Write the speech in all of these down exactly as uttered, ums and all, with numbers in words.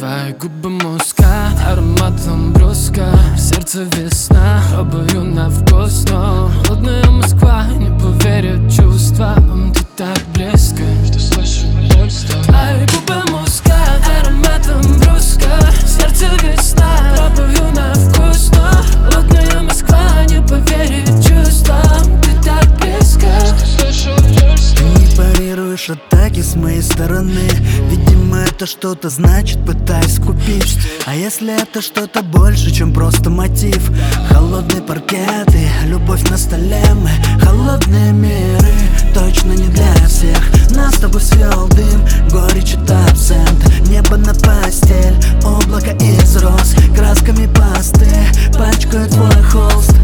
Твои губы мускат, ароматом бруска. В сердце весна, пробую на вкус, но холодная Москва не поверит чувствам. Ты так близко, что слышу удовольствие. Твои губы мускат, ароматом бруска. В сердце весна, пробую на вкус, но холодная Москва не поверит чувствам. Ты так близко, что слышу удовольствие. Ты не парируешь атаки с моей стороны. Видимо, это что-то значит, пытаюсь купить. А если это что-то больше, чем просто мотив? Холодные паркеты, любовь на столе. Мы холодные миры, точно не для всех. Нас с тобой свел дым, горечь это абсент. Небо на постель, облако из роз. Красками пасты пачкают твой холст.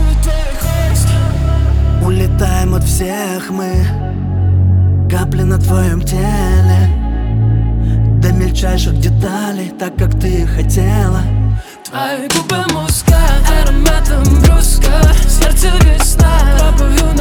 Улетаем от всех мы, капли на твоем теле, до мельчайших деталей, так как ты хотела. Твои губы мускат, ароматом бруска. В сердце весна, пробую